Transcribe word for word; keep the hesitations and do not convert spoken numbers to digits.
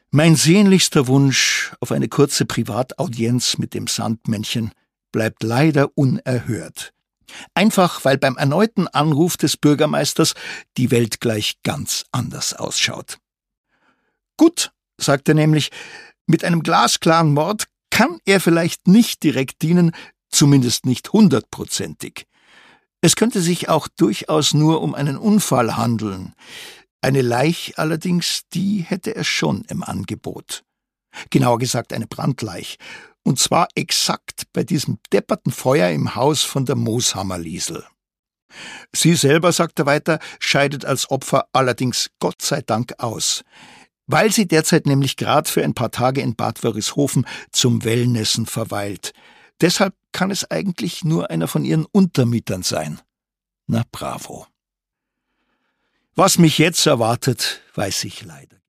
Mein sehnlichster Wunsch auf eine kurze Privataudienz mit dem Sandmännchen bleibt leider unerhört. Einfach, weil beim erneuten Anruf des Bürgermeisters die Welt gleich ganz anders ausschaut. Gut, sagt er nämlich, mit einem glasklaren Mord kann er vielleicht nicht direkt dienen, zumindest nicht hundertprozentig. Es könnte sich auch durchaus nur um einen Unfall handeln. Eine Leich allerdings, die hätte er schon im Angebot. Genauer gesagt eine Brandleich. Und zwar exakt bei diesem depperten Feuer im Haus von der Mooshammer-Liesel. Sie selber, sagt er weiter, scheidet als Opfer allerdings Gott sei Dank aus, weil sie derzeit nämlich gerade für ein paar Tage in Bad Wörishofen zum Wellnessen verweilt. Deshalb kann es eigentlich nur einer von ihren Untermietern sein. Na bravo. Was mich jetzt erwartet, weiß ich leider.